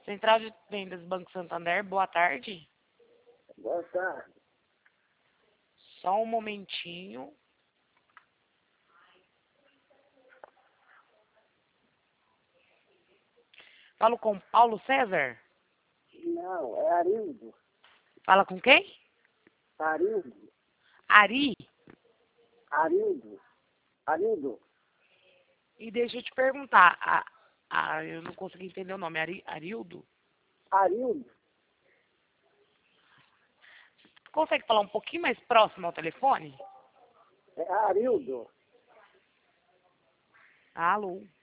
Central de Vendas Banco Santander, boa tarde. Boa tarde. Só um momentinho. Falo com Paulo César? Não, é Arildo. Fala com quem? Arildo. Ari? Arildo. Arildo. E deixa eu te perguntar. Eu não consegui entender o nome. Arildo? Arildo. Consegue falar um pouquinho mais próximo ao telefone? É Arildo. Alô?